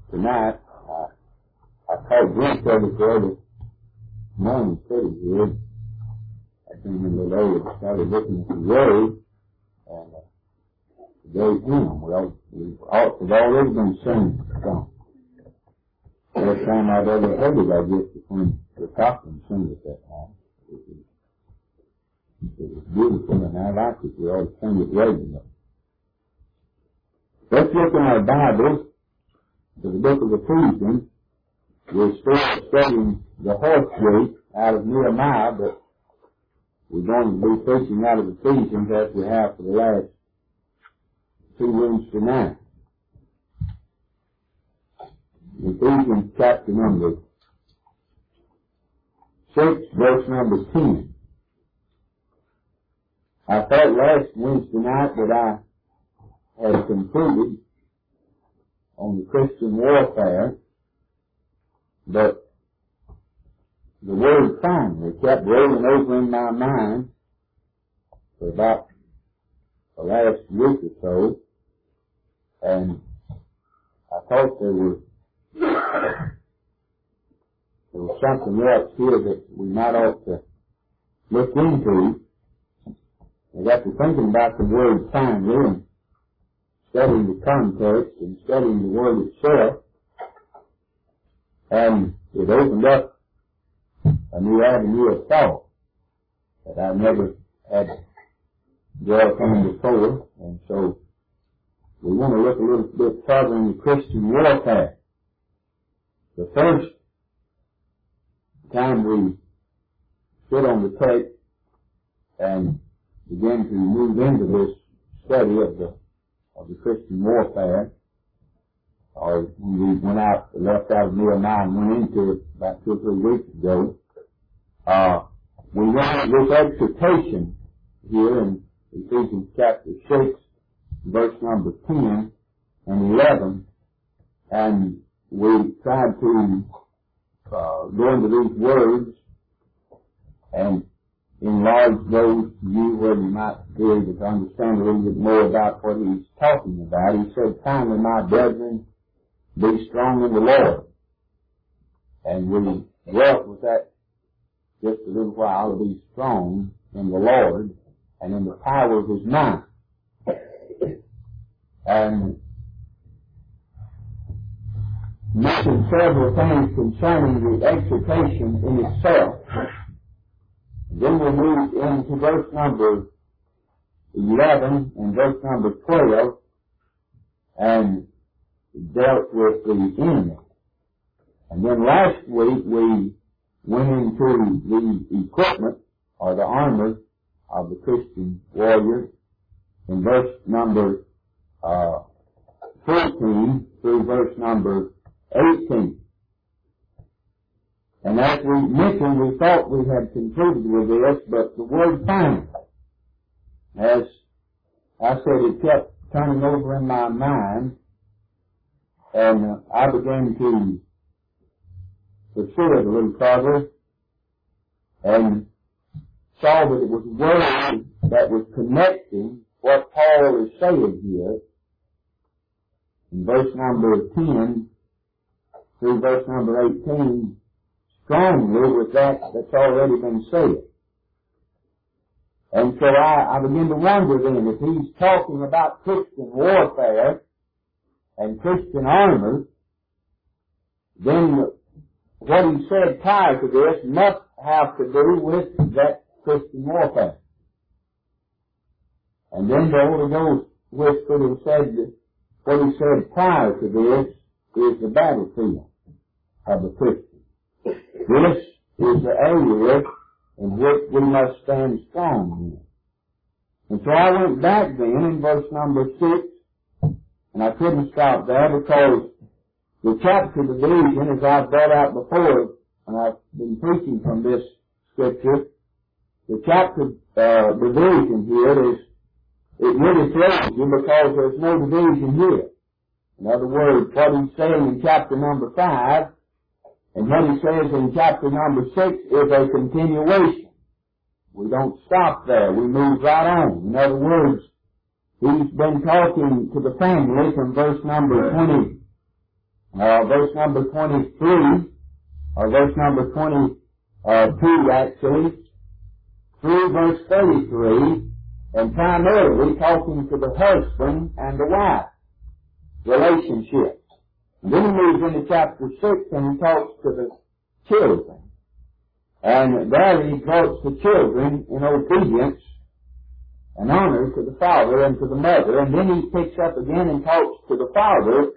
tonight. I caught glimpse of it the other morning sitting here. I came in a little early and started looking at the road, and today's hymn. Well, it's already been sung. First time I've ever heard it, I guess, when the Cochran sing it that time. It was beautiful, and I liked it. We ought to sing it regularly. Let's look in our Bibles to the book of Ephesians. We're still studying the horse gate out of Nehemiah, but we're going to be preaching out of Ephesians as we have for the last 2 Wednesday nights. Ephesians chapter number 6, verse number 10. I thought last Wednesday night that I had concluded on the Christian warfare, but the word finally kept rolling over in my mind for about the last week or so, and I thought there was something else here that we might ought to look into. I got to thinking about the word finally and studying the context and studying the word itself, and it opened up a new avenue of thought that I never had dwelt on before, and so we want to look a little bit further in the Christian warfare. The first time we sit on the tape and begin to move into this study of the Christian warfare, or when we left out of Nehemiah and went into it about 2 or 3 weeks ago, we went this exhortation here in Ephesians chapter 6, verse number 10 and 11, and we tried to go into these words and enlarge those to you where you might be able to understand a little bit more about what he's talking about. He said, finally, my brethren, be strong in the Lord. And we dwelt with that just a little while, to be strong in the Lord and in the power of his might. And mentioned several things concerning the exhortation in itself. Then we moved into verse number 11 and verse number 12 and dealt with the enemy. And then last week we went into the equipment or the armor of the Christian warrior in verse number 14 through verse number 18. And as we mentioned, we thought we had concluded with this, but the word finally, as I said, it kept turning over in my mind, and I began to pursue it a little further, and saw that it was a word that was connecting what Paul is saying here in verse number 10 through verse number 18, strongly with that's already been said. And so I begin to wonder then, if he's talking about Christian warfare and Christian armor, then what he said prior to this must have to do with that Christian warfare. And then the Holy Ghost whispered and said that what he said prior to this is the battlefield of the Christian. This is the area in which we must stand strong in. And so I went back then in verse number 6, and I couldn't stop there because the chapter division, as I've brought out before, and I've been preaching from this scripture, the chapter division here it really throws you because there's no division here. In other words, what he's saying in chapter number 5 and what he says in chapter number 6 is a continuation. We don't stop there. We move right on. In other words, he's been talking to the family from verse number verse number 23, or verse number 22 actually, through verse 33, and primarily talking to the husband and the wife relationship. And then he moves into chapter 6 and he talks to the children. And there he exhorts the children in obedience and honor to the father and to the mother. And then he picks up again and talks to the father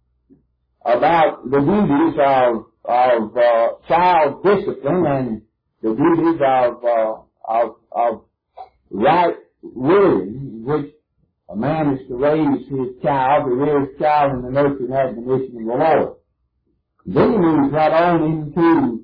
about the duties of child discipline and the duties of right rearing, which a man is to raise his child, to rear his child in the nurture and admonition of the Lord. Then he moves right on into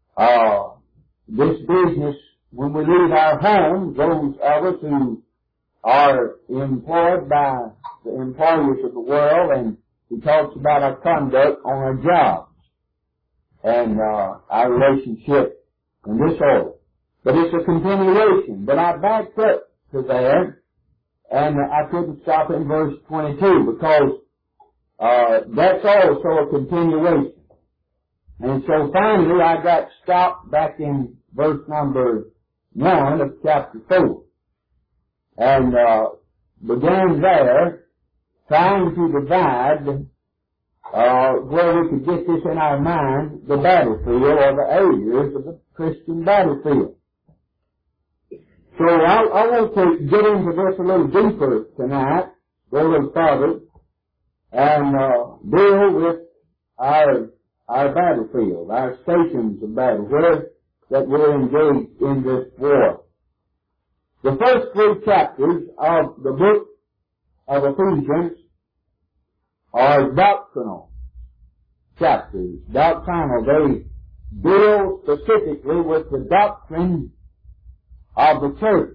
this business when we leave our homes, those of us who are employed by the employers of the world, and he talks about our conduct on our jobs and our relationship in this order. But it's a continuation. But I backed up to there, and I couldn't stop in verse 22 because that's also a continuation. And so finally I got stopped back in verse number 1 of chapter 4. And began there trying to divide where we could get this in our mind, the battlefield or the areas of the Christian battlefield. So I want to get into this a little deeper tonight, go a little further, and deal with our battlefield, our stations of battle, where that we're engaged in this war. The first 3 chapters of the book of Ephesians are doctrinal chapters. Doctrinal. They deal specifically with the doctrine of the church.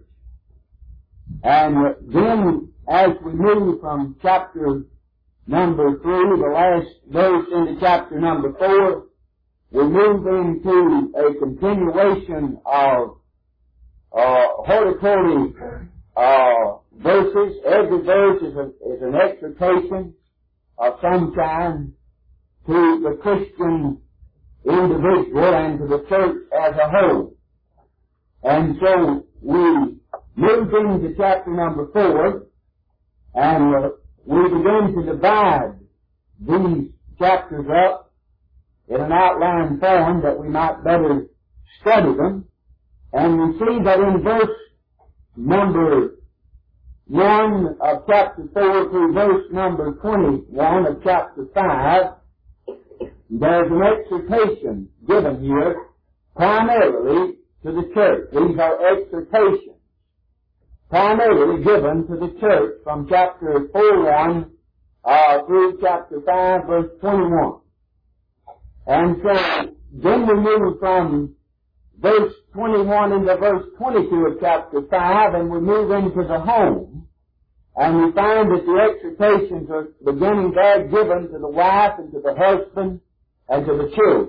And then as we move from chapter number 3, the last verse into chapter number 4, we move into a continuation of hortatory verses. Every verse is an exhortation of some kind to the Christian individual and to the church as a whole. And so we move into chapter number 4, and we begin to divide these chapters up in an outline form that we might better study them. And we see that in verse number 1 of chapter 4 through verse number 21 of chapter 5, there's an exhortation given here primarily to the church. These are exhortations primarily given to the church from chapter 4:1 through chapter 5 verse 21. And so then we move from verse 21 into verse 22 of chapter 5, and we move into the home, and we find that the exhortations are beginning there given to the wife and to the husband and to the children.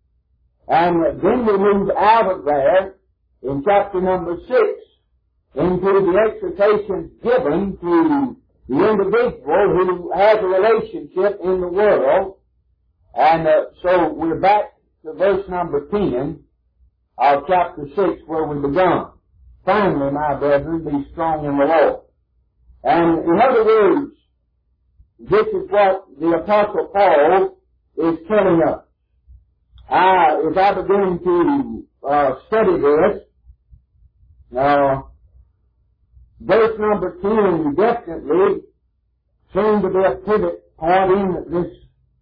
And then we move out of there in chapter number 6 into the exhortations given to the individual who has a relationship in the world. And so we're back to verse number 10 of chapter 6 where we begun. Finally, my brethren, be strong in the Lord. And in other words, this is what the Apostle Paul is telling us. As I begin to study this, verse number 10 definitely seemed to be a pivot point in this,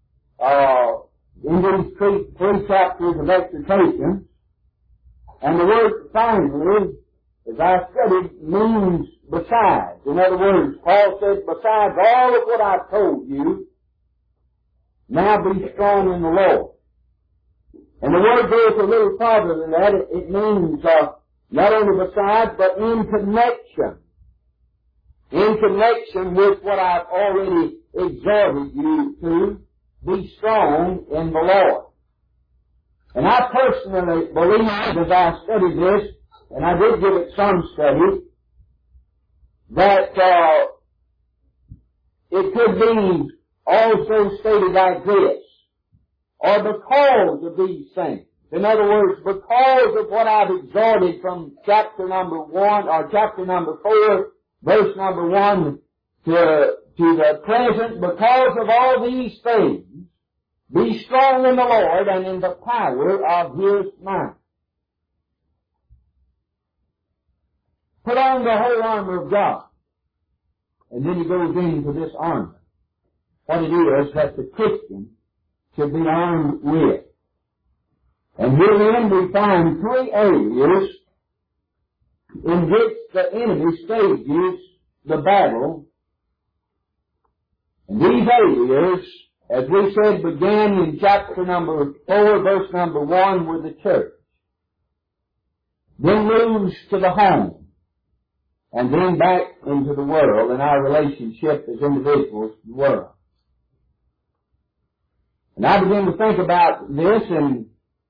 in these three chapters of exhortation. And the word finally, as I studied, means besides. In other words, Paul said, besides all of what I've told you, now be strong in the Lord. And the word goes a little farther than that. It means not only besides, but in connection. In connection with what I've already exhorted you to, be strong in the Lord. And I personally believe, as I studied this, and I did give it some study, that it could be also stated like this, or because of these things. In other words, because of what I've exhorted from chapter number 1, or chapter number 4, verse number 1 to the present, because of all these things, be strong in the Lord and in the power of His might. Put on the whole armor of God. And then he goes into this armor. What it is that the Christian should be armed with. And herein we find three areas in which the enemy stages the battle. And these areas, as we said, began in chapter number 4, verse number 1 with the church. Then moves to the home. And then back into the world and our relationship as individuals to the world. And I began to think about this, and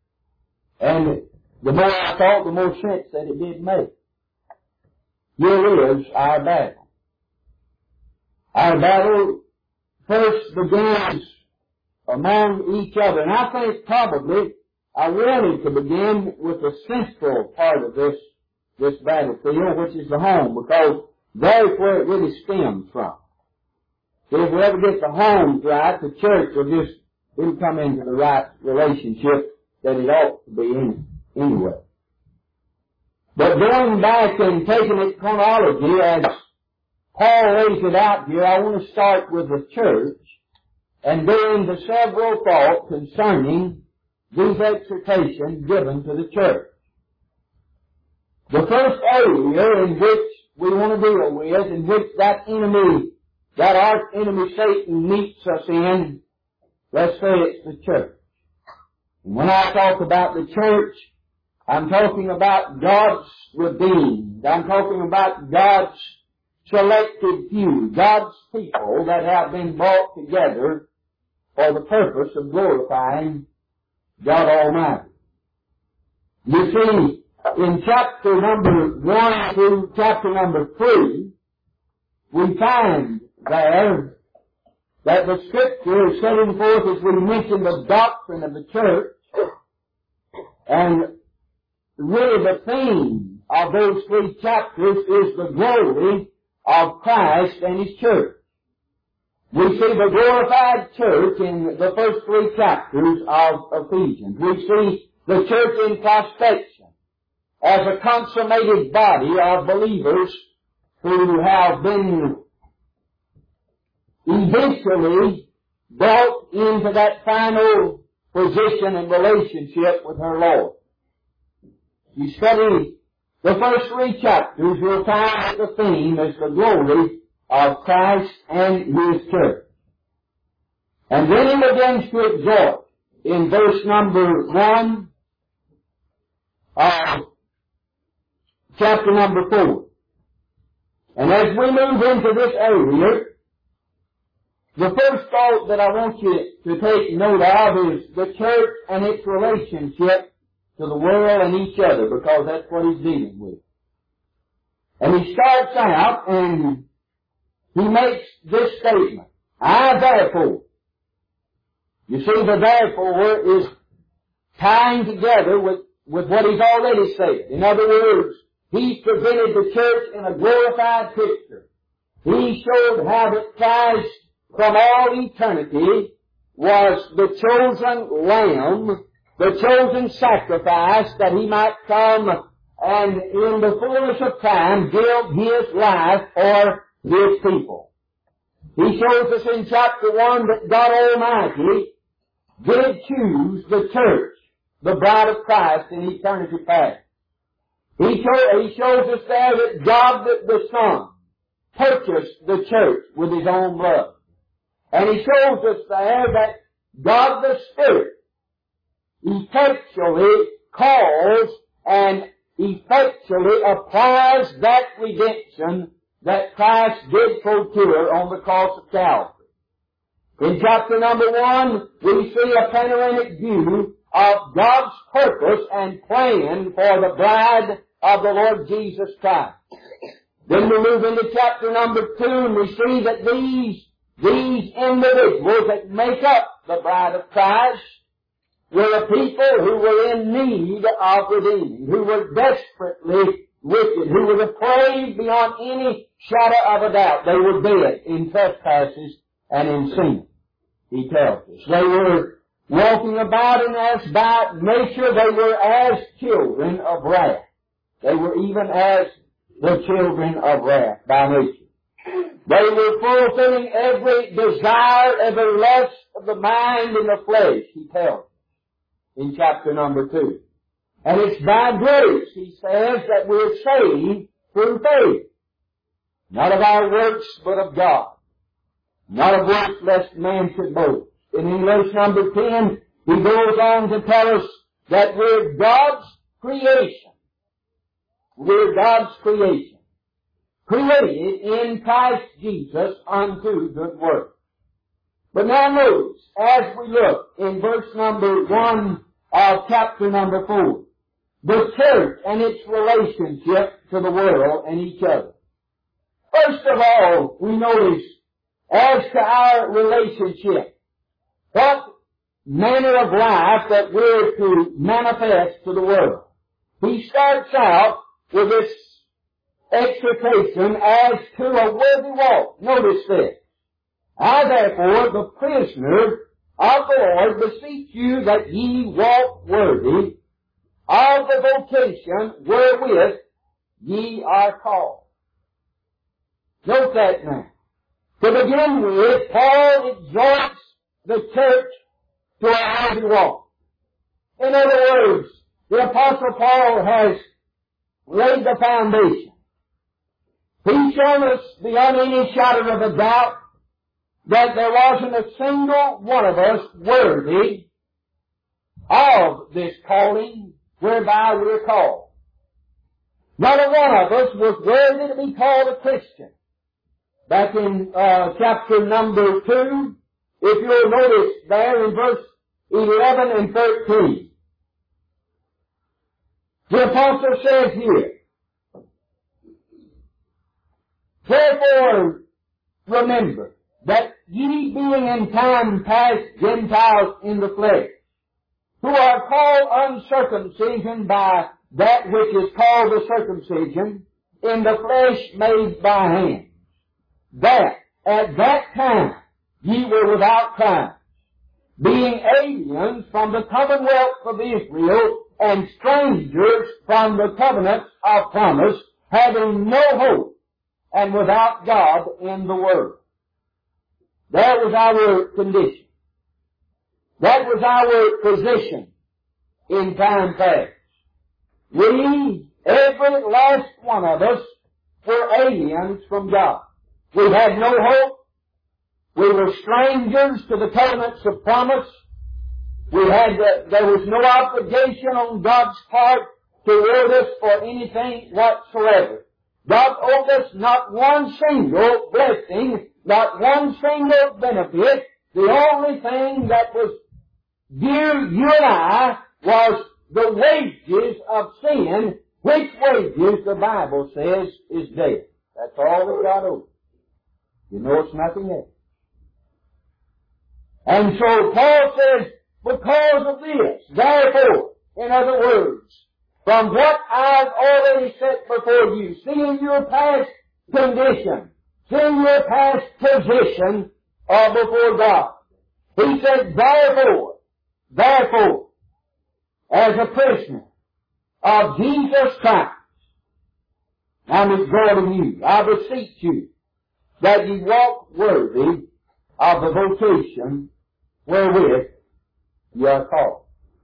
the more I thought, the more sense that it did make. Here is our battle. Our battle first begins among each other. And I think probably I wanted to begin with the central part of this battlefield, which is the home, because that's where it really stems from. So if we ever get the homes right, the church will come into the right relationship that it ought to be in anyway. But going back and taking it chronology as Paul lays it out here, I want to start with the church and go into several thoughts concerning these exhortations given to the church. The first area in which we want to deal with, in which that arch enemy Satan meets us in, let's say it's the church. And when I talk about the church, I'm talking about God's redeemed. I'm talking about God's selected few, God's people that have been brought together for the purpose of glorifying God Almighty. You see, in chapter number 1 through chapter number 3, we find there that the Scripture is setting forth, as we mentioned, the doctrine of the church, and really the theme of those 3 chapters is the glory of Christ and His church. We see the glorified church in the first 3 chapters of Ephesians. We see the church in prospection as a consummated body of believers who have been eventually brought into that final position and relationship with her Lord. You study the first 3 chapters, you'll find that the theme is the glory of Christ and His church. And then he begins to exhort in verse number 1 of chapter number 4. And as we move into this area, the first thought that I want you to take note of is the church and its relationship to the world and each other, because that's what he's dealing with. And he starts out and he makes this statement, I therefore. You see, the therefore is tying together with what he's already said. In other words, he presented the church in a glorified picture. He showed how that Christ, from all eternity, was the chosen lamb, the chosen sacrifice, that he might come and in the fullness of time give his life for his people. He shows us in chapter 1 that God Almighty did choose the church, the bride of Christ, in eternity past. He shows us there that God the Son purchased the church with His own blood. And He shows us there that God the Spirit effectually calls and effectually applies that redemption that Christ did procure on the cross of Calvary. In chapter number 1, we see a panoramic view of God's purpose and plan for the bride of the Lord Jesus Christ. Then we move into chapter number 2 and we see that these individuals that make up the bride of Christ were a people who were in need of redeeming, who were desperately wicked, who were depraved beyond any shadow of a doubt. They were dead in trespasses and in sin, he tells us. They were walking about, and as by nature they were as children of wrath. They were even as the children of wrath by nature. They were fulfilling every desire, every lust of the mind and the flesh, he tells us in chapter number 2. And it's by grace, he says, that we're saved through faith. Not of our works, but of God. Not of works, lest man should boast. And in verse number 10, he goes on to tell us that we're God's creation. We're God's creation. Created in Christ Jesus unto good works. But now notice, as we look in verse number 1 of chapter number 4, the church and its relationship to the world and each other. First of all, we notice, as to our relationship, what manner of life that we're to manifest to the world. He starts out with this exhortation as to a worthy walk. Notice this. I therefore, the prisoner of the Lord, beseech you that ye walk worthy of the vocation wherewith ye are called. Note that now. To begin with, Paul exhorts the church to a worthy walk. In other words, the Apostle Paul has laid the foundation. He's shown us beyond any shadow of a doubt that there wasn't a single one of us worthy of this calling whereby we're called. Not a one of us was worthy to be called a Christian. Back in chapter number 2, if you'll notice there in verse 11 and 13, the apostle says here, therefore remember that ye being in time past Gentiles in the flesh, who are called uncircumcision by that which is called the circumcision, in the flesh made by hands, that at that time ye were without Christ, being aliens from the commonwealth of Israel, and strangers from the covenants of promise, having no hope, and without God in the world. That was our condition. That was our position in time past. We, every last one of us, were aliens from God. We had no hope. We were strangers to the covenants of promise. There was no obligation on God's part toward us for anything whatsoever. God owed us not one single blessing, not one single benefit. The only thing that was due you and I was the wages of sin, which wages the Bible says is death. That's all that God owes. You know it's nothing else. And so Paul says, because of this, therefore, in other words, from what I've already set before you, seeing your past condition, seeing your past position before God, he said, therefore, as a prisoner of Jesus Christ, I'm exhorting you, I beseech you, that ye walk worthy of the vocation wherewith ye are called.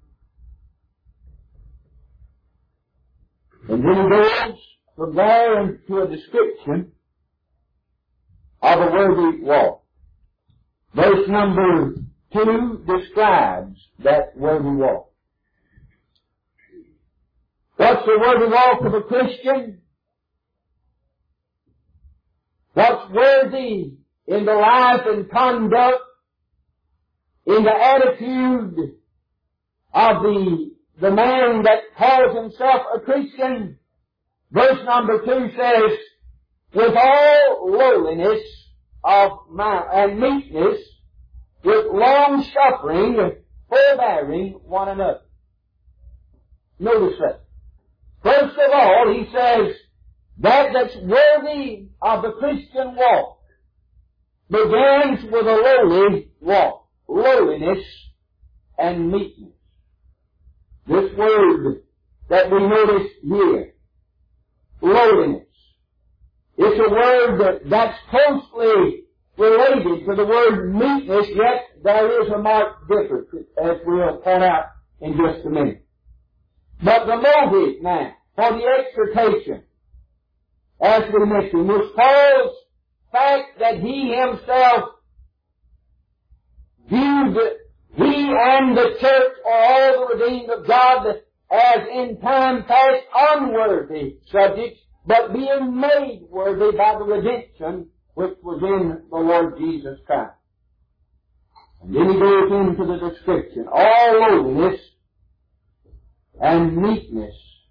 And then he goes from there into a description of a worthy walk. Verse number 2 describes that worthy walk. What's the worthy walk of a Christian? What's worthy in the life and conduct, in the attitude of the man that calls himself a Christian? Verse number 2 says, with all lowliness of mind, and meekness, with long suffering, forbearing one another. Notice that. First of all, he says, that's worthy of the Christian walk begins with a lowly walk, lowliness and meekness. This word that we notice here, lowliness, it's a word that's closely related to the word meekness, yet there is a marked difference, as we'll point out in just a minute. But the motive now for the exhortation, as we mentioned, was Paul's fact that he himself viewed he and the church or all the redeemed of God as in time past unworthy subjects, but being made worthy by the redemption which was in the Lord Jesus Christ. And then he goes into the description, all lowliness and meekness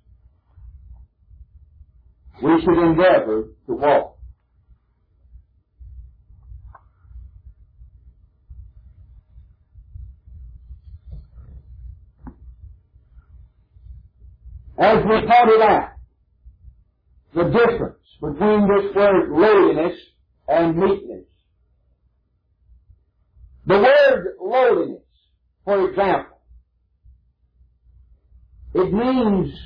we should endeavor to walk. As we pointed out, the difference between this word lowliness and meekness. The word lowliness, for example, it means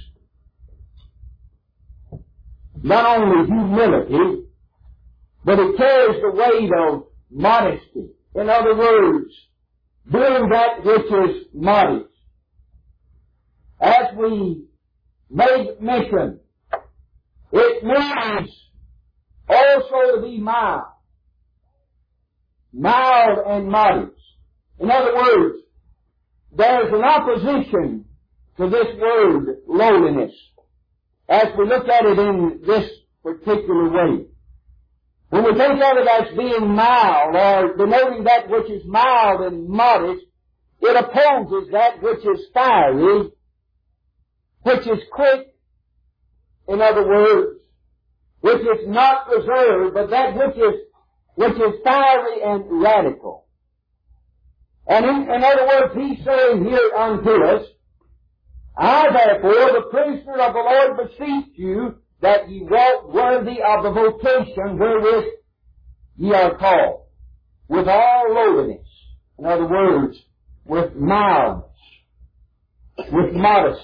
not only humility, but it carries the weight of modesty. In other words, doing that which is modest. As we made mention, it means also to be mild. Mild and modest. In other words, there's an opposition to this word lowliness as we look at it in this particular way. When we think of it as being mild or denoting that which is mild and modest, it opposes that which is fiery, which is quick, in other words, which is not reserved, but that which is fiery and radical. And in other words, he's saying here unto us, I therefore, the prisoner of the Lord, beseech you that ye walk worthy of the vocation wherewith ye are called, with all lowliness. In other words, with mildness, with modesty.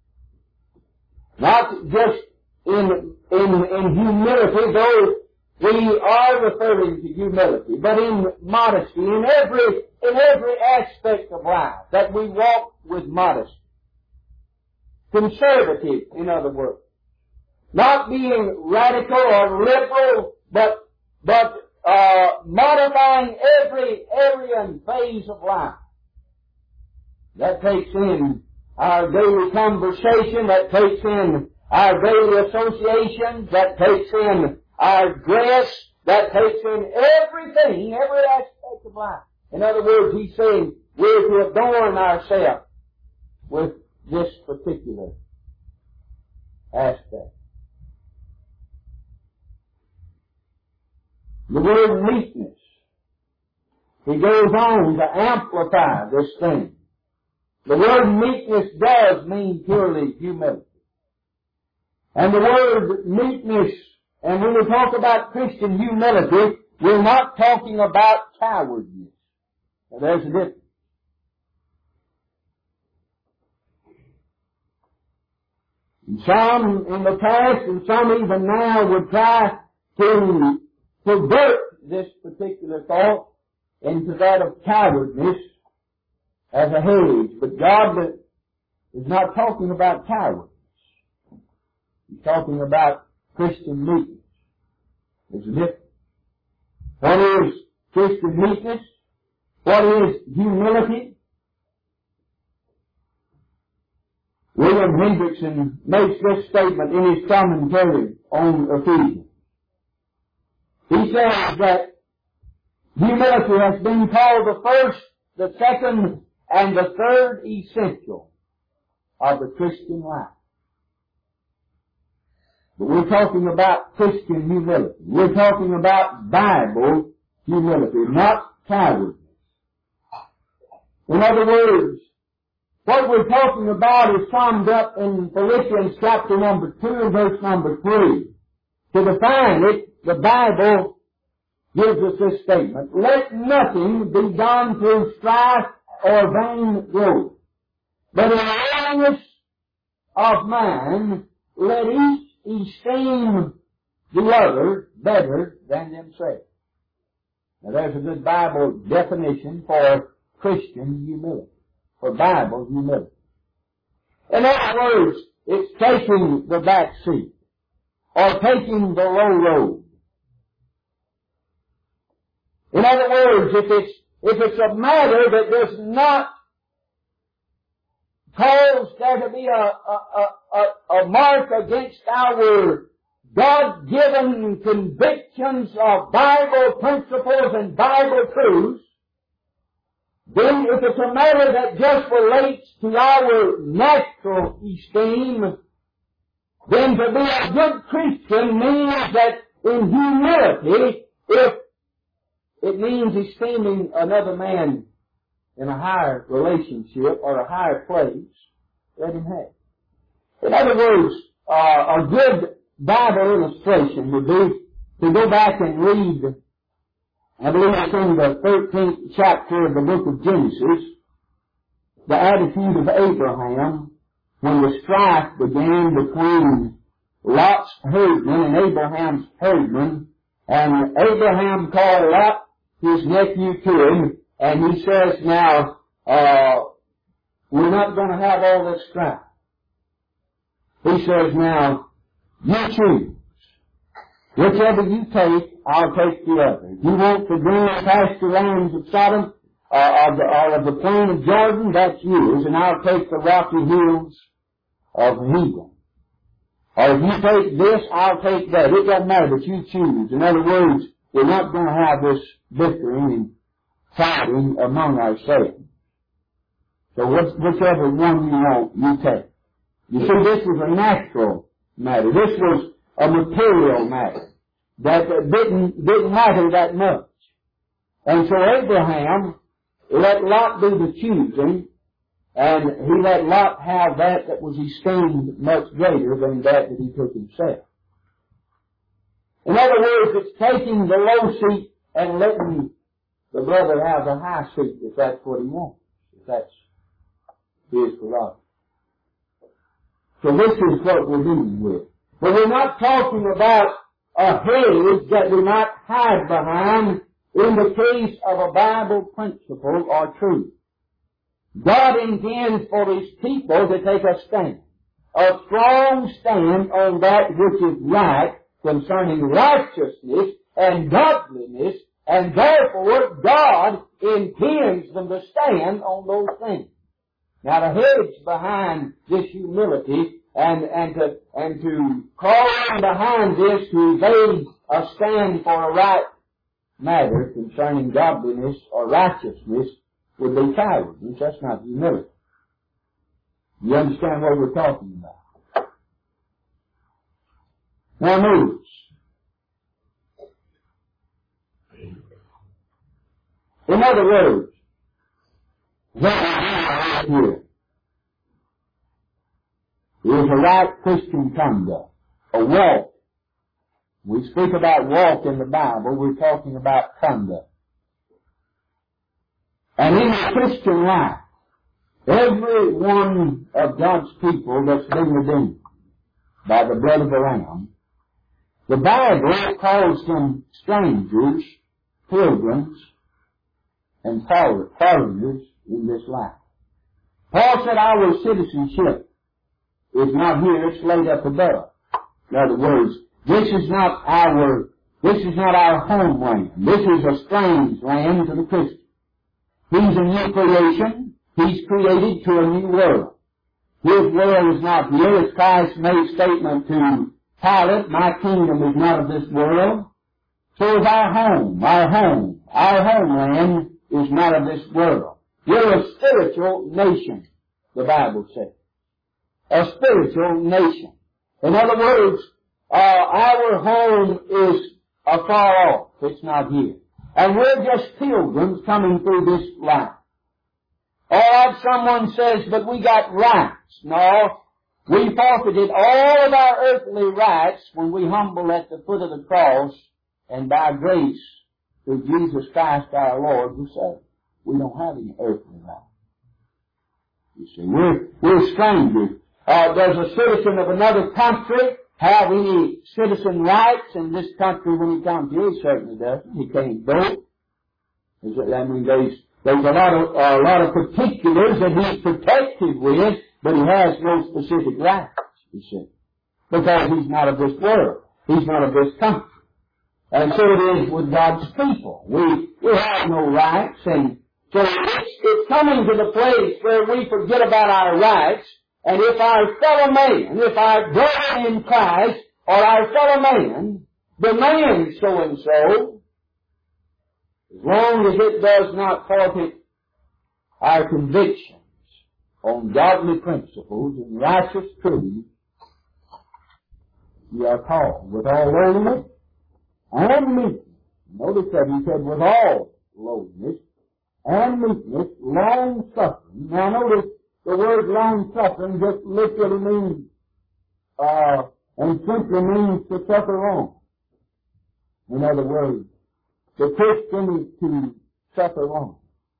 Not just in humility, though we are referring to humility, but in modesty, in every aspect of life, that we walk with modesty. Conservative, in other words. Not being radical or liberal, but modifying every area and phase of life. That takes in our daily conversation, that takes in our daily associations, that takes in our dress, that takes in everything, every aspect of life. In other words, he's saying we're to adorn ourselves with this particular aspect. The word meekness, he goes on to amplify this thing. The word meekness does mean purely humility. And the word meekness, and when we talk about Christian humility, we're not talking about cowardness. Now there's a difference. And some in the past, and some even now, would try to pervert this particular thought into that of cowardness as a hedge. But God is not talking about cowardice. He's talking about Christian meekness. There's a difference. What is Christian meekness? What is humility? William Hendrickson makes this statement in his commentary on Ephesians. He says that humility has been called the first, the second, and the third essential of the Christian life. But we're talking about Christian humility. We're talking about Bible humility, not cowardness. In other words, what we're talking about is summed up in Philippians chapter number 2 and verse number 3. To define it, the Bible gives us this statement: let nothing be done through strife or vain glory, but in lowliness of mind let each esteem the other better than themselves. Now there's a good Bible definition for Christian humility, for Bible humility. In other words, it's taking the back seat, or taking the low road. In other words, if it's a matter that does not cause there to be a mark against our God-given convictions of Bible principles and Bible truths, then if it's a matter that just relates to our natural esteem, then to be a good Christian means that in humility, if it means esteeming another man in a higher relationship or a higher place, let him have. In other words, a good Bible illustration would be to go back and read, I believe it's in the 13th chapter of the book of Genesis, the attitude of Abraham when the strife began between Lot's herdmen and Abraham's herdmen, and Abraham called Lot, his nephew, to him, and he says, now, we're not going to have all this strife. He says, now, you choose. Whichever you take, I'll take the other. If you want the green pasture lands of Sodom, or of the plain of Jordan, that's yours, and I'll take the rocky hills of Hebron. Or if you take this, I'll take that. It doesn't matter, but you choose. In other words, we're not going to have this bickering and fighting among ourselves. So whichever one you want, you take. You see, this was a natural matter. This was a material matter that didn't matter that much. And so Abraham let Lot do the choosing, and he let Lot have that was esteemed much greater than that he took himself. In other words, it's taking the low seat and letting the brother have the high seat if that's what he wants, if that's his prerogative. So this is what we're dealing with. But we're not talking about a hedge that we might hide behind in the case of a Bible principle or truth. God intends for His people to take a stand, a strong stand on that which is right concerning righteousness and godliness, and therefore God intends them to stand on those things. Now the hedge behind this humility and to crawl in behind this to evade a stand for a right matter concerning godliness or righteousness would be cowardice. That's not humility. You understand what we're talking about? Now notice. In other words, what I have here is a right Christian conduct, a walk. We speak about walk in the Bible, we're talking about conduct. And in the Christian life, every one of God's people that's been redeemed by the blood of the Lamb, the Bible calls them strangers, pilgrims, and foreigners in this life. Paul said our citizenship is not here, it's laid up above. In other words, this is not our homeland. This is a strange land to the Christian. He's a new creation. He's created to a new world. His world is not here. As Christ made statement to Pilate, my kingdom is not of this world. So is our home. Our homeland is not of this world. We're a spiritual nation, the Bible says. A spiritual nation. In other words, our home is afar off. It's not here. And we're just pilgrims coming through this life. Or someone says, but we got rights. No, we forfeited all of our earthly rights when we humble at the foot of the cross, and by grace, through Jesus Christ our Lord, we're saved. We don't have any earthly rights. You see, we're strangers. Does a citizen of another country have any citizen rights in this country when he comes here? He certainly doesn't. He can't vote. I mean, there's a lot of particulars that he's protected with, but he has no specific rights, you see, because he's not of this world. He's not of this country. And so it is with God's people. We have no rights, and so it's coming to the place where we forget about our rights, and if our fellow man, if our brother in Christ, or our fellow man, demands so and so, as long as it does not forfeit our convictions on godly principles and righteous truths, we are called with all lowliness and meekness. Notice that he said with all lowliness and meekness, long suffering. Now notice the word long suffering just literally means, and simply means to suffer long. In other words, the Christian is to suffer long.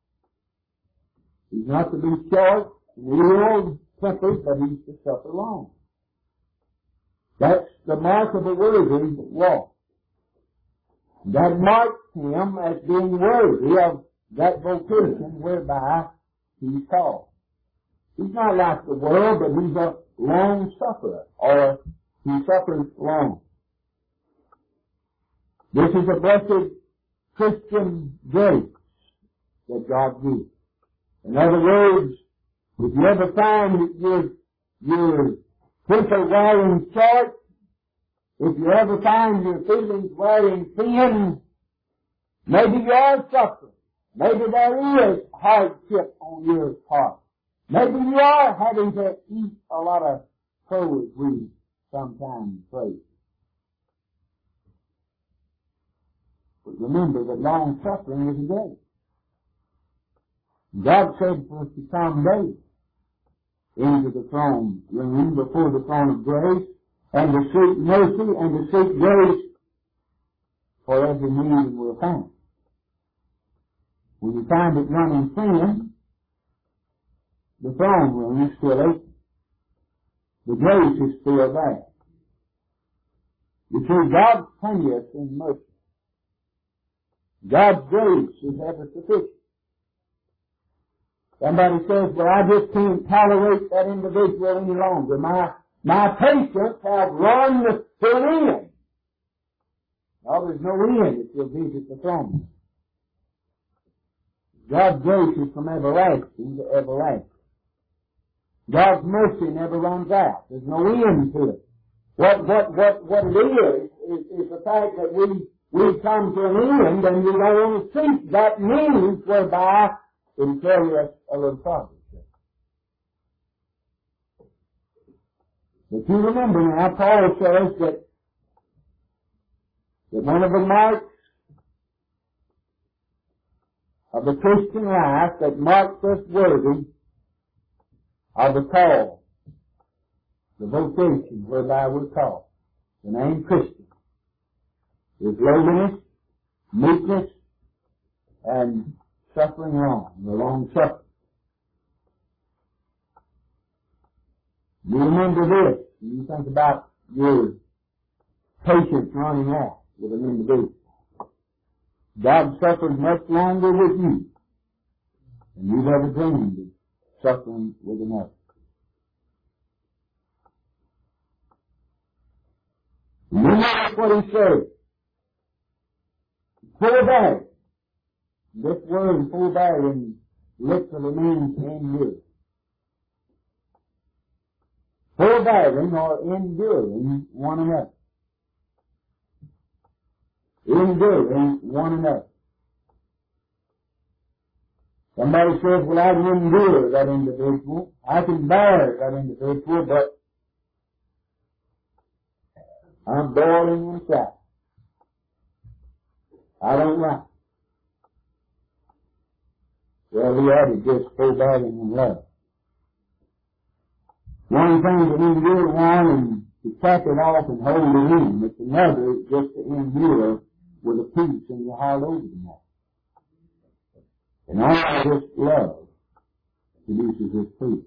He's not to be short, ill-tempered, but he's to suffer long. That's the mark of a worthy walk. That marks him as being worthy of that vocation whereby he's called. He's not like the world, but he's a long sufferer, or he suffers long. This is a blessed Christian grace that God gives. In other words, if you ever find your temper wearing short, if you ever find your feelings wearing thin, maybe you are suffering. Maybe there is hardship on your part. Maybe you are having to eat a lot of crow, as we sometimes pray. But remember that long suffering is a grace. God said for us to come daily into the throne room before the throne of grace, and to seek mercy and to seek grace for every need we'll find. When you find it running thin, the throne room is still open. The grace is still there. You see, God plenty us in mercy. God's grace is ever sufficient. Somebody says, well, I just can't tolerate that individual any longer. My patience has run to an end. No, there's no end if you'll visit the throne. God's grace is from everlasting to everlasting. God's mercy never runs out. There's no end to it. What it is the fact that we come to an end, and we don't think that means whereby it'll carry us a little farther. But you remember now, Paul says that one of the marks of the Christian life that marks us worthy of the call, the vocation whereby we're called, the name Christian, is lowliness, meekness, and suffering long, the long suffering. You remember this when you think about your patience running out with an individual. God suffered much longer with you than you've ever dreamed of suffering with another. Remember what he said. Forbear. This word forbearing literally means endure. Forbearing or enduring one another. Enduring one another. Somebody says, well, I can endure that individual. I can bear that individual, but I'm boiling inside. I don't like it. Well, he added this, forbearing in love. One thing that we do one and to cap it off and hold it in. It's another just to endure with a peace in your heart over that. And all this love produces this peace.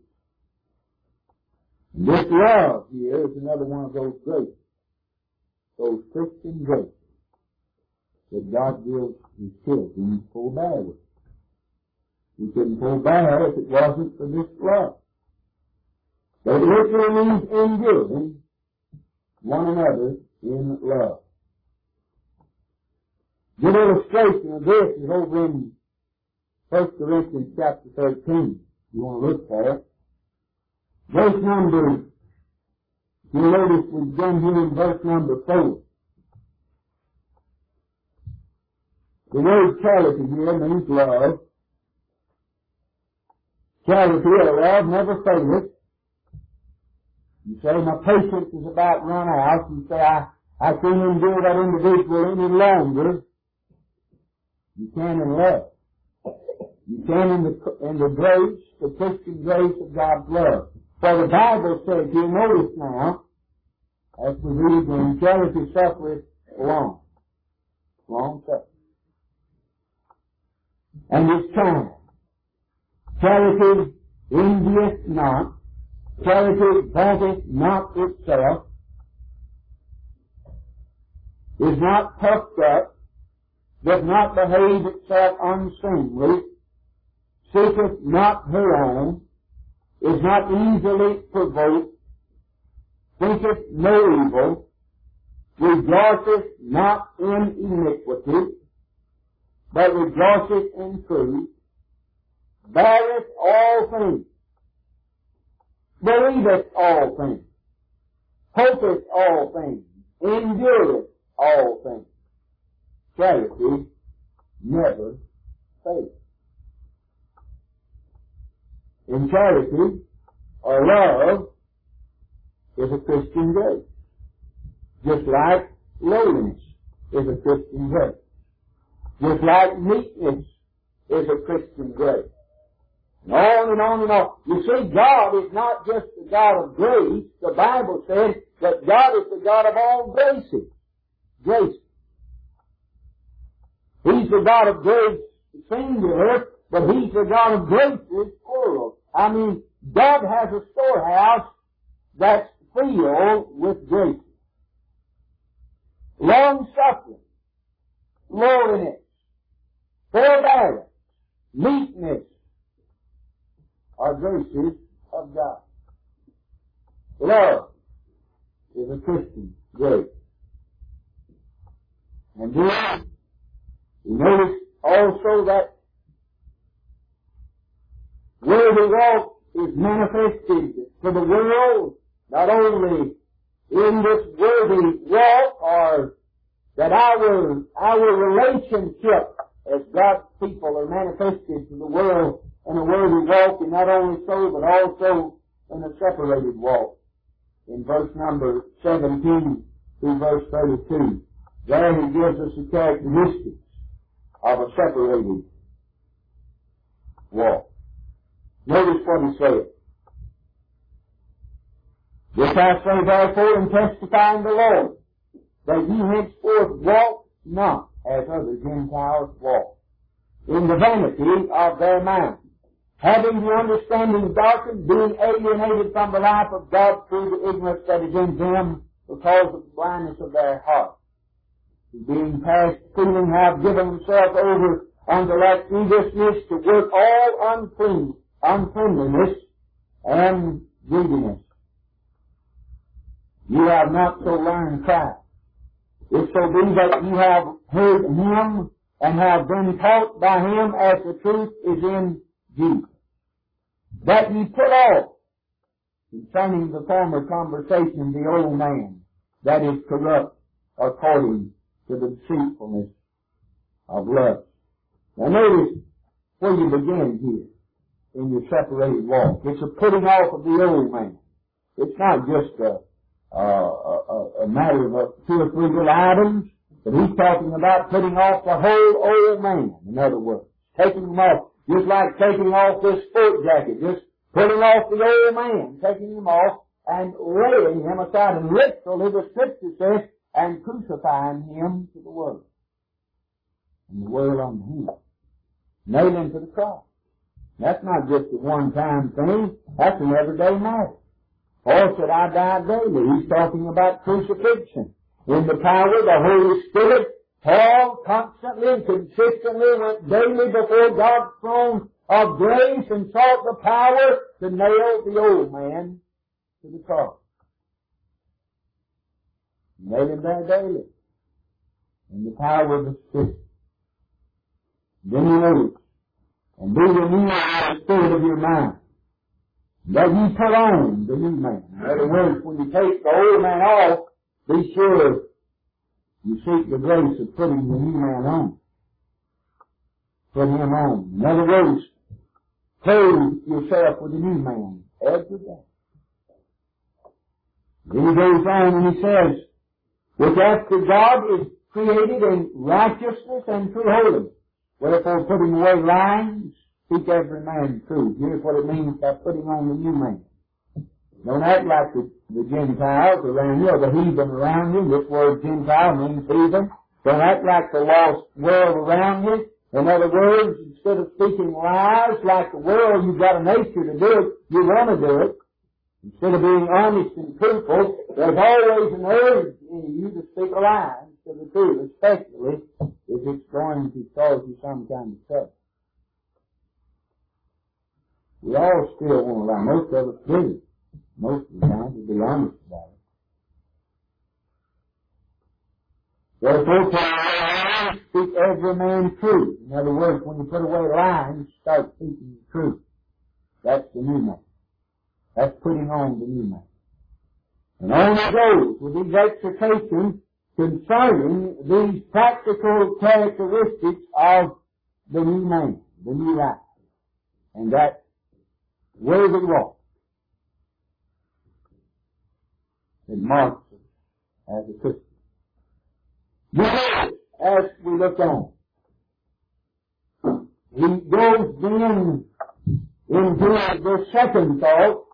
And this love here is another one of those graces, those Christian graces that God gives His children to forbear with. We couldn't forbear if it wasn't for this love. But it literally means enduring one another in love. Good illustration of this is over in 1 Corinthians chapter 13. You want to look for it. Verse number, you notice we begin here in verse number 4. The word charity here means love. Charity or love never faileth. You say, my patience is about run out. You say, I can't endure that individual any longer. You can in love. You can in the grace, the Christian grace of God's love. For the Bible says, you notice now, as we read, when charity suffereth long suffering. And it's time. Charity envieth not. Charity vaunteth not itself, is not puffed up, does not behave itself unseemly, seeketh not her own, is not easily provoked, thinketh no evil, rejoiceth not in iniquity, but rejoiceth in truth, beareth all things, believeth all things, hopeth all things, endureth all things. Charity never fails. In charity, or love, is a Christian grace. Just like lowliness is a Christian grace. Just like meekness is a Christian grace. And on and on and on. You see, God is not just the God of grace. The Bible says that God is the God of all graces. Grace. He's the God of grace singular, but He's the God of graces plural. I mean, God has a storehouse that's filled with grace. Long-suffering, lowliness, forbearance, meekness are graces of God. Love is a Christian grace. And then you notice also that worthy walk is manifested to the world, not only in this worthy walk, or that our relationship as God's people are manifested to the world in a worthy walk, and not only so, but also in a separated walk. In verse number 17 through verse 32, there He gives us the characteristics of a separated walk. Notice what He said. This I say therefore, and testify in the Lord, that ye henceforth walk not as other Gentiles walk, in the vanity of their mind, having the understanding darkened, being alienated from the life of God through the ignorance that is in them, because of the blindness of their heart, being past feeling, have given themselves over unto lasciviousness, to work all uncleanness and greediness. You have not so learned Christ. If so be that you have heard Him and have been taught by Him as the truth is in Jesus, that ye put off, concerning the former conversation, the old man, that is corrupt according to the deceitfulness of lust. Now notice where you begin here in your separated walk. It's a putting off of the old man. It's not just a matter of 2 or 3 little items, but He's talking about putting off the whole old man, in other words. taking them off. Just like taking off this sport jacket, just putting off the old man, taking him off and laying him aside. And literally the Scripture says, and crucifying him to the world. And the world unto him. Nail him to the cross. That's not just a one-time thing. That's an everyday matter. Paul said, I die daily. He's talking about crucifixion. In the power of the Holy Spirit, Paul constantly and consistently went daily before God's throne of grace and sought the power to nail the old man to the cross. Nail him there daily. In the power of the Spirit. Then he knows. And be renewed by the spirit of your mind. That you put on the new man. In other words, when you take the old man off, be sure you seek the grace of putting the new man on. Put him on. In other words, clothe yourself with the new man every day. Then he goes on and he says, which after God is created in righteousness and true holiness. Wherefore, putting away lying, speak every man truth. Here's what it means by putting on the new man. Don't act like the Gentiles around you or the heathen around you. This word Gentile means heathen. Don't act like the lost world around you. In other words, instead of speaking lies like the world, you've got a nature to do it. You want to do it. Instead of being honest and truthful, there's always an urge in you to speak a lie instead of the truth, especially if it's going to cause you some kind of trouble. We all still want to lie. Most of us do. Most of the time, to be honest about it. Therefore, speak every man truth. In other words, when you put away lying, start speaking the truth. That's the new man. That's putting on the new man. And on it goes with these exhortations concerning these practical characteristics of the new man, the new life, and that worthy walk. It marks us as a Christian. Notice, as we look on, he goes then into the second thought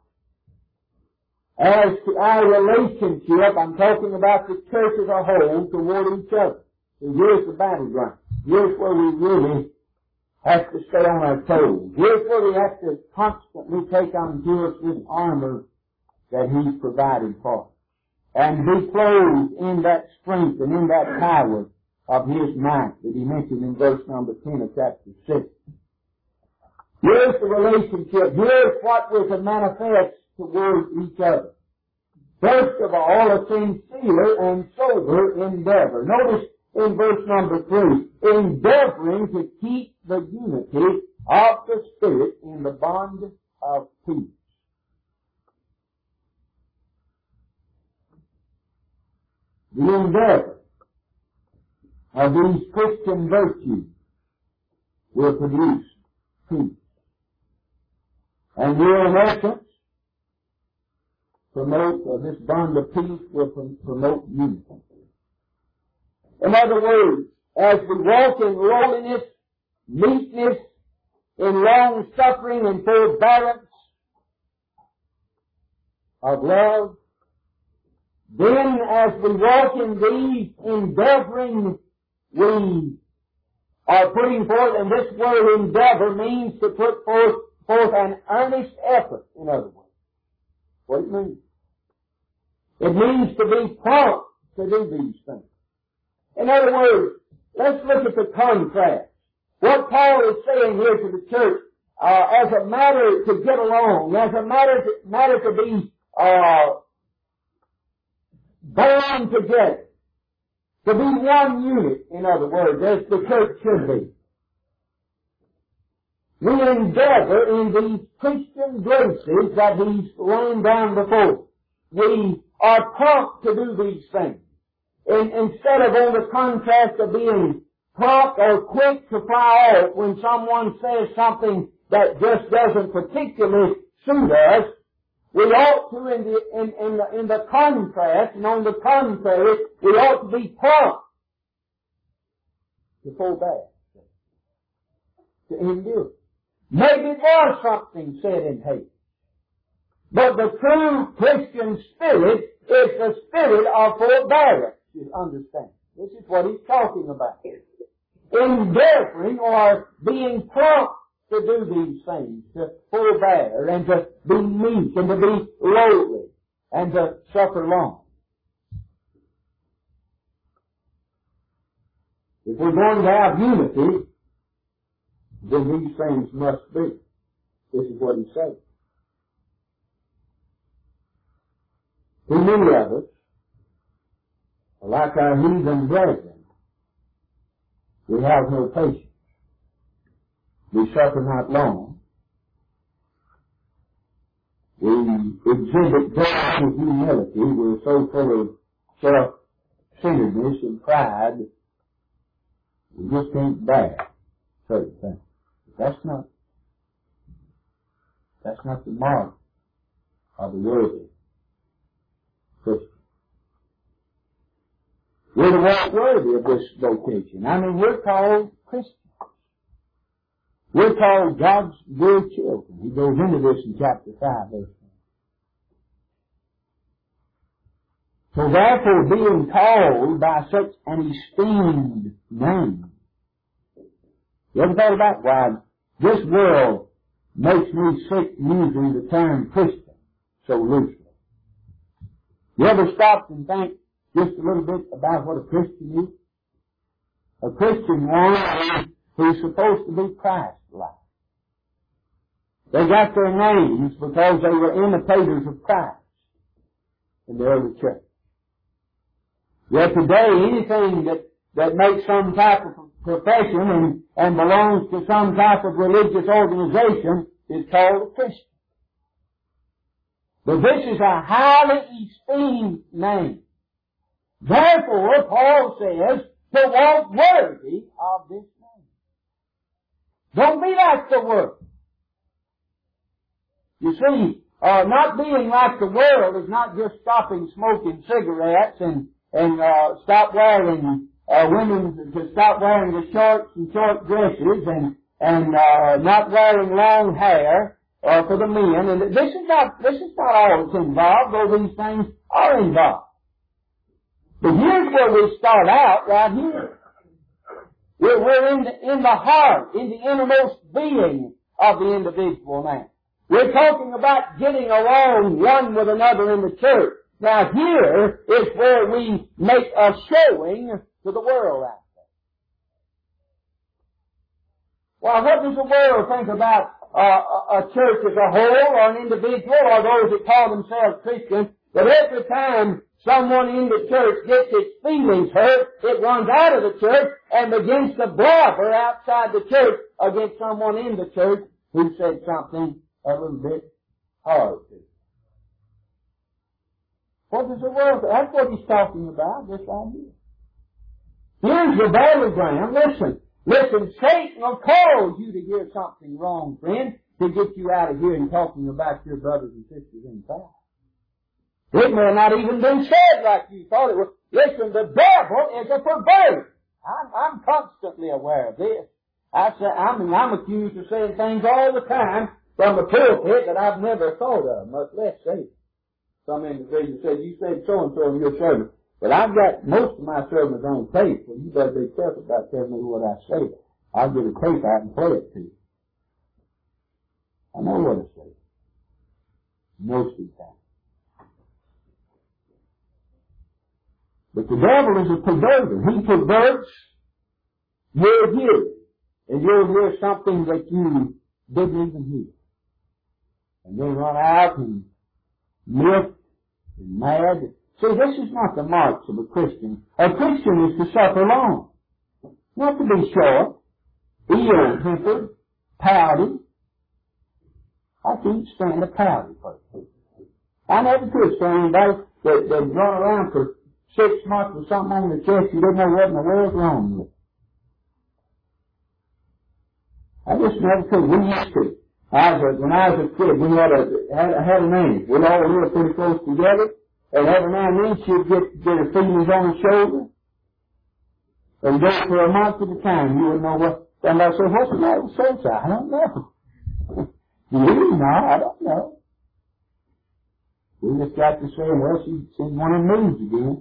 as to our relationship. I'm talking about the church as a whole toward each other. So here's the battleground. Here's where we really have to stay on our toes. Here's where we have to constantly take unto us this armor that He's provided for us. And be clothed in that strength and in that power of His might that He mentioned in verse number 10 of chapter 6. Here's the relationship. Here's what we're to manifest toward each other. First of all, a sincere and sober endeavor. Notice in verse number 3, endeavoring to keep the unity of the Spirit in the bond of peace. The endeavor of these Christian virtues will produce peace. And will, in essence, promote, this bond of peace will promote unity. In other words, as we walk in lowliness, meekness, in long suffering and forbearance of love, then as we walk in these endeavoring, we are putting forth, and this word endeavor means to put forth an earnest effort, in other words. What it means? It means to be prompt to do these things. In other words, let's look at the contrast. What Paul is saying here to the church, as a matter to get along, as a matter to be, bound together, to be one unit, in other words, as the church should be. We endeavor in these Christian graces that He's laying down before us. We are prompt to do these things. Instead of on the contrast of being prompt or quick to fly off when someone says something that just doesn't particularly suit us, we ought to, in the contrast, and on the contrary, we ought to be prompt to forbear. to endure. Maybe it was something said in hate. But the true Christian spirit is the spirit of forbearance, you understand. This is what he's talking about. Endeavoring or being prompt to do these things, to forbear and to be meek and to be lowly and to suffer long. If we're going to have unity, then these things must be. This is what he says. Too many of us, like our heathen brethren, we have no patience. We suffer not long. We exhibit great humility. We're so full of self-centeredness and pride, we just can't bear certain things. But that's not the mark of the worthy Christian. We're the one worthy of this vocation. I mean, we're called Christians. We're called God's dear children. He goes into this in chapter 5, verse 1. So therefore, being called by such an esteemed name. You ever thought about why this world makes me sick using the term Christian so loosely? You ever stopped and think just a little bit about what a Christian is? A Christian one who's supposed to be Christ-like. They got their names because they were imitators of Christ in the early church. Yet today, anything that makes some type of profession and belongs to some type of religious organization is called a Christian. But this is a highly esteemed name. Therefore, Paul says, to walk worthy of this name. Don't be like the world. You see, not being like the world is not just stopping smoking cigarettes and stop wearing, women to stop wearing the shorts and short dresses and not wearing long hair, for the men. And this is not all that's involved, though these things are involved. But here's where we start out, right here. We're in the heart, in the innermost being of the individual man. We're talking about getting along one with another in the church. Now here is where we make a showing to the world out there. Well, what does the world think about a church as a whole, or an individual, or those that call themselves Christians? That every time someone in the church gets its feelings hurt, it runs out of the church and begins to blabber outside the church against someone in the church who said something a little bit hard to. What does the world say? That's what he's talking about, this right here. Here's the battleground. Listen, Satan will cause you to hear something wrong, friend, to get you out of here and talking about your brothers and sisters in Christ. It may not even been said like you thought it was. Listen, the devil is a perverter. I'm constantly aware of this. I'm accused of saying things all the time from the pulpit that I've never thought of, much less say. Some individual said, you said so-and-so in your sermon. But I've got most of my sermons on tape, so you better be careful about telling me what I say. I'll get a tape out and play it to you. I know what I say. Most of the time. But the devil is a perverter. He perverts your hearing. And you'll hear something that you didn't even hear. And you'll run out and miffed and mad. See, this is not the marks of a Christian. A Christian is to suffer long. Not to be short, ill-tempered, pouty. I can't stand a pouty person. I never could stand anybody that run around for 6 months with something on the chest you didn't know what in the world's wrong with. I just never could. We used to. When I was a kid, we had a nanny. We'd all live pretty close together. And every now and then she'd get her feelings on her shoulder. And go for a month at a time. You wouldn't know Somebody said, what's the matter with so-and-so? I don't know. You? No, I don't know. We just got to say, well, she's in one of the moods again.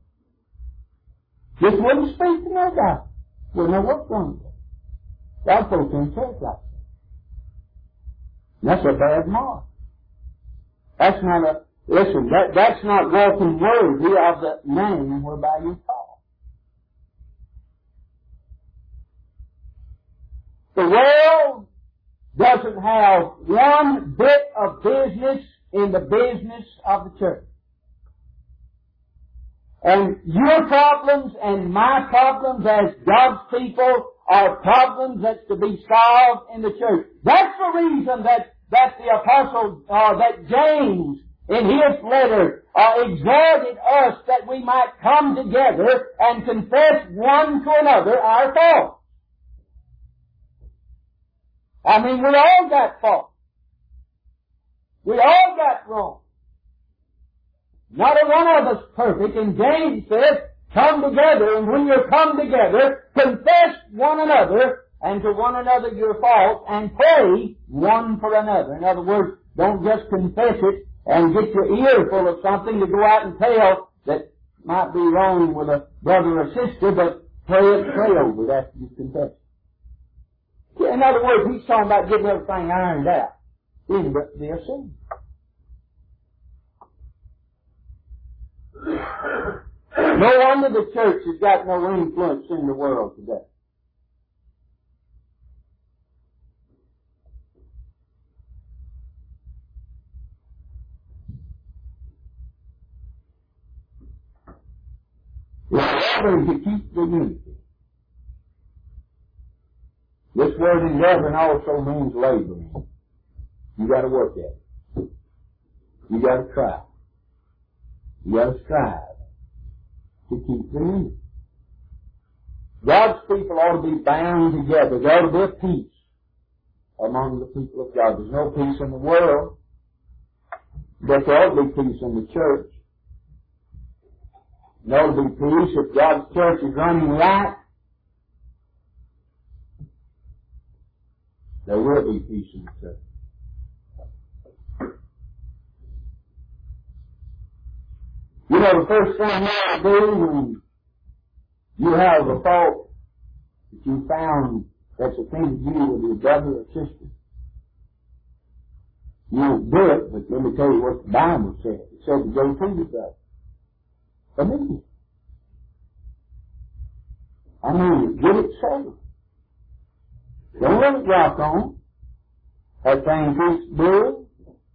Just wouldn't speak to nobody. Wouldn't know what's wrong with her. God folks in church like that. That's a bad mark. That's not that's not walking worthy of the name whereby you call. The world doesn't have one bit of business in the business of the church. And your problems and my problems as God's people are problems that's to be solved in the church. That's the reason that the apostle, that James in his letter exhorted us that we might come together and confess one to another our faults. I mean, we all got faults. We all got wrong. Not a one of us perfect. And James says, come together, and when you come together, confess one another, and to one another your faults, and pray one for another. In other words, don't just confess it and get your ear full of something to go out and tell that might be wrong with a brother or sister, but pray over it after you confess it. In other words, he's talking about getting everything ironed out in their sin. No wonder the church has got no influence in the world today. Endeavoring to keep the unity. This word endeavoring also means laboring. You got to work at it. You got to try. You got to strive to keep the unity. God's people ought to be bound together. There ought to be a peace among the people of God. There's no peace in the world, but there ought to be peace in the church. There ought to be peace if God's church is running right. There will be peace in the church. You know, the first thing you ought to do when you have a fault that you found that's offended you with your brother or sister, you don't do it, but let me tell you what the Bible says. It says to go to your brother. Immediately. I mean, get it settled. Don't let it rock on. That thing keeps brewing.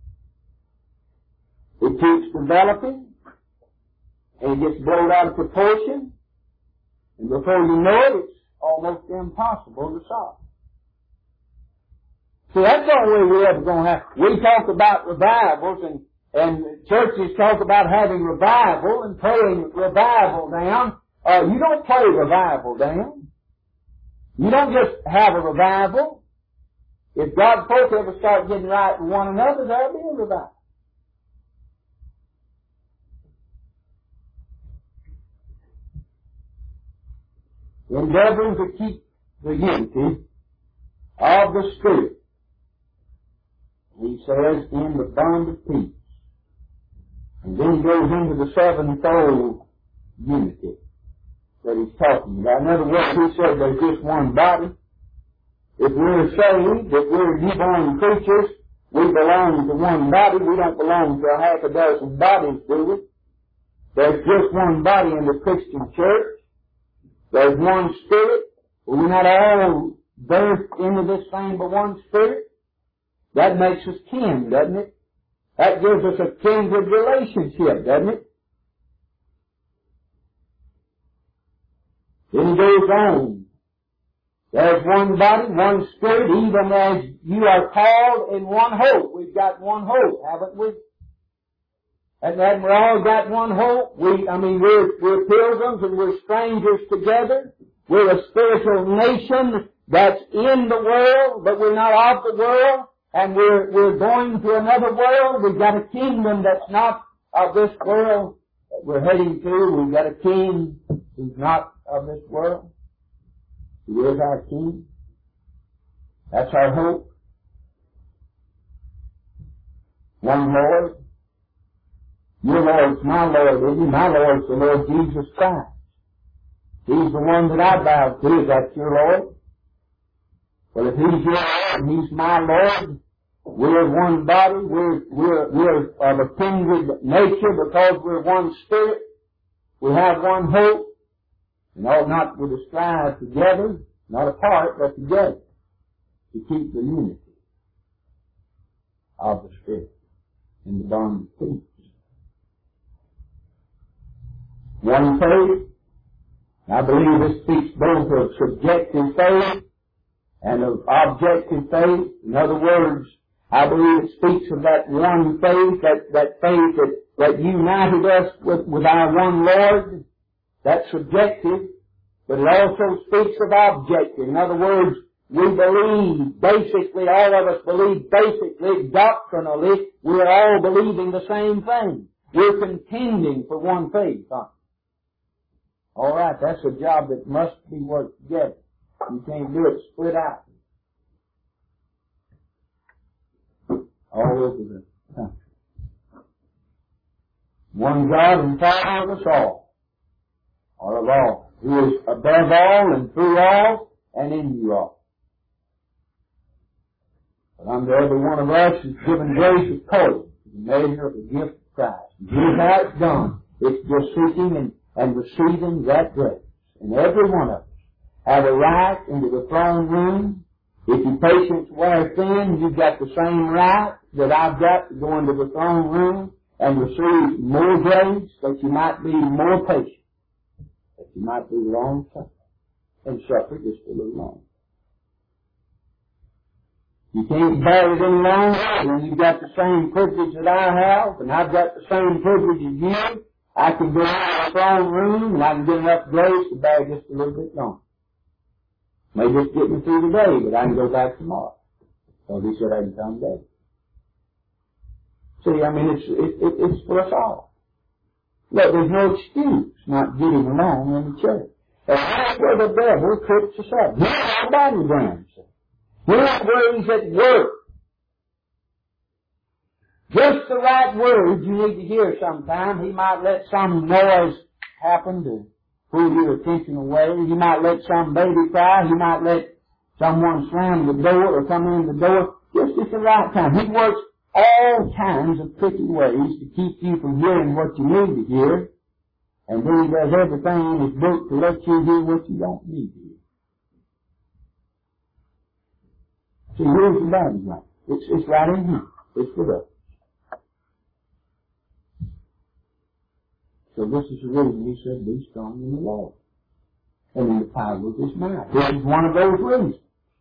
It keeps developing. And it gets blown out of proportion. And before you know it, it's almost impossible to solve. See, that's the only way we're ever going to have. We talk about revivals and churches talk about having revival and praying revival down. You don't pray revival down. You don't just have a revival. If God's folk ever start getting right with one another, there'll be a revival. Endeavoring to keep the unity of the Spirit. He says, in the bond of peace. And then he goes into the sevenfold unity that he's talking about. In other words, he said there's just one body. If we're saved, if we're newborn creatures, we belong to one body. We don't belong to a half a dozen bodies, do we? There's just one body in the Christian church. There's one Spirit. We're not all birthed into this thing by one Spirit. That makes us kin, doesn't it? That gives us a kindred relationship, doesn't it? Then he goes on. There's one body, one Spirit, even as you are called in one hope. We've got one hope, haven't we? And we all got one hope. We're pilgrims and we're strangers together. We're a spiritual nation that's in the world, but we're not of the world. And we're going to another world. We've got a kingdom that's not of this world that we're heading to. We've got a king who's not of this world. He is our king. That's our hope. One Lord. Your Lord's my Lord, isn't he? My Lord's the Lord Jesus Christ. He's the one that I bow to. Is that your Lord? Well, if He's your Lord and He's my Lord, we're one body. We're of a kindred nature because we're one spirit. We have one hope. And ought not to strive together, not apart, but together, to keep the unity of the Spirit in the bond of peace. One faith. I believe this speaks both of subjective faith and of objective faith. In other words, I believe it speaks of that one faith, that faith that united us with our one Lord. That's subjective. But it also speaks of objective. In other words, we believe, basically, all of us believe basically, doctrinally, we're all believing the same thing. We're contending for one faith, huh? All right, that's a job that must be worked together. You can't do it split out. All over the country. One God and Father of us all, or of all, who is above all and through all and in you all. But unto every one of us is given grace according to the measure of the gift of Christ. And here's how it's done. It's just seeking and receiving that grace. And every one of us have a right into the throne room. If your patience wears thin, you've got the same right that I've got to go into the throne room and receive more grace, that you might be more patient, that you might be long-suffering, and suffer just a little longer. You can't bear it any longer, and you've got the same privilege that I have, and I've got the same privilege as you. I can go into the throne room, and I can get enough grace to bear just a little bit longer. May just get me through the day, but I can go back tomorrow. So He said I can come today. See, I mean, it's for us all. Look, there's no excuse not getting along in the church. That's where the devil trips us up. Here's our battleground. Here's where he's at work. Just the right words you need to hear sometime. He might let some noise happen to pull your attention away. He might let some baby cry. He might let someone slam the door or come in the door. Just at the right time. He works all kinds of tricky ways to keep you from hearing what you need to hear. And then He does everything in His book to let you hear what you don't need to hear. See, here's the battleground. It's right in here. It's with us. So this is the reason He said, be strong in the Lord and in the power of His might. This is one of those reasons.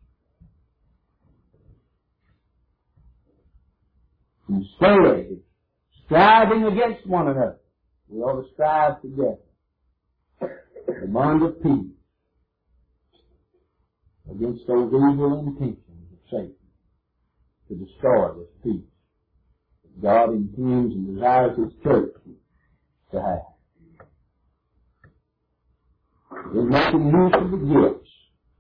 Instead of striving against one another, we ought to strive together. The bond of peace against those evil intentions of Satan to destroy this peace that God intends and desires His church to have. In making use of the gifts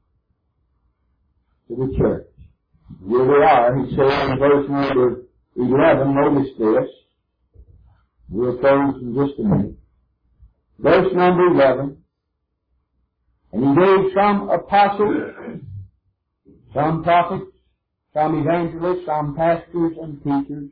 to the church. Here we are, he says in verse number 11, notice this. We'll close in just a minute. Verse number 11. And He gave some apostles, some prophets, some evangelists, some pastors and teachers.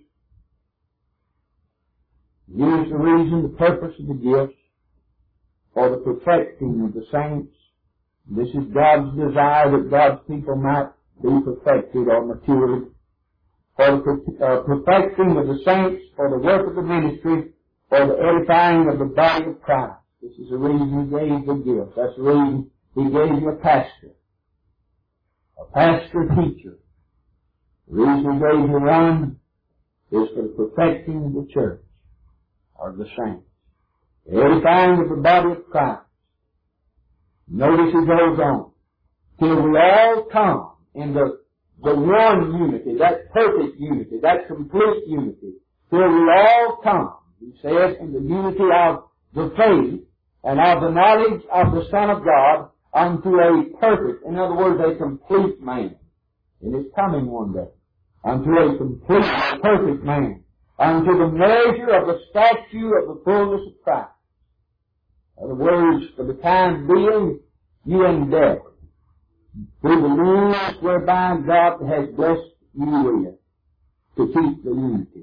Here's the reason, the purpose of the gifts, for the perfecting of the saints. This is God's desire that God's people might be perfected or matured. For the perfecting of the saints, for the work of the ministry, for the edifying of the body of Christ. This is the reason He gave the gifts. That's the reason He gave you a pastor teacher. The reason He gave you one is for the perfecting of the church, or the saints. The edifying of the body of Christ. Notice He goes on. Till we all come in the one unity, that perfect unity, that complete unity. Till we all come, He says, in the unity of the faith and of the knowledge of the Son of God unto a perfect, in other words, a complete man. in His coming one day, unto a complete and perfect man, unto the measure of the stature of the fullness of Christ. In other words, for the time being, you endeavor through the means whereby God has blessed you with to keep the unity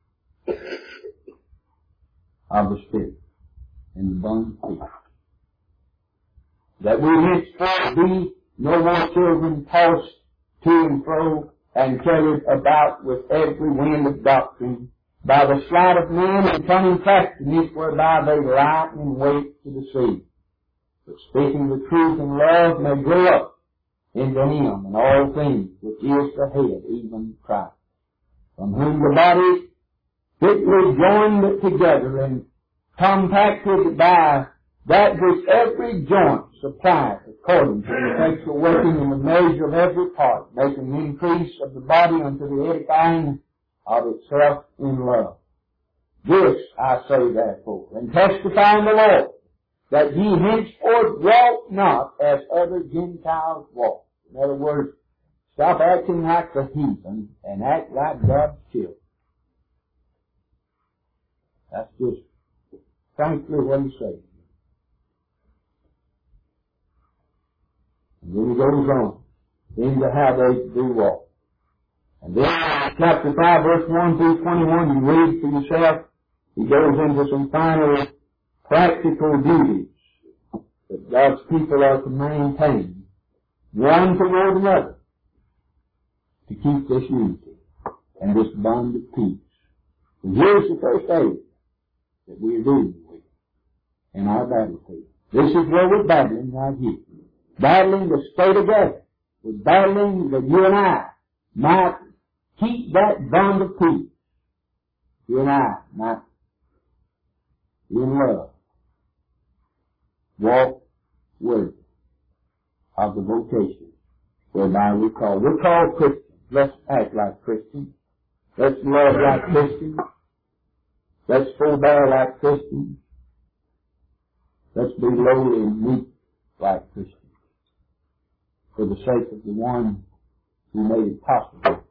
of the Spirit in the bond of peace. That we henceforth be no more children tossed to and fro and carried about with every wind of doctrine by the sleight of men and cunning craftiness whereby they lie in wait to deceive. But speaking the truth in love may grow up into Him in all things, which is the head, even Christ, from whom the body fitly joined together and compacted by that which every joint supplies according to the effectual working in the measure of every part, making the increase of the body unto the edifying of itself in love. This I say therefore, and testify in the Lord, that ye henceforth walk not as other Gentiles walk. In other words, stop acting like the heathen and act like God's children. That's just frankly what He says. And then He goes on into how they do walk. And then chapter 5 verse 1 through 21, you read for yourself, he goes into some final practical duties that God's people are to maintain, one toward another, to keep this unity and this bond of peace. And here's the first area that we are dealing with in our battlefield. This is where we're battling right here. Battling to stay together. We're battling that you and I might keep that bond of peace. You and I might, in love, walk worthy of the vocation whereby we're called. We're called Christians. Let's act like Christians. Let's love like Christians. Let's forbear like Christians. Let's be lowly and meek like Christians, for the sake of the one who made it possible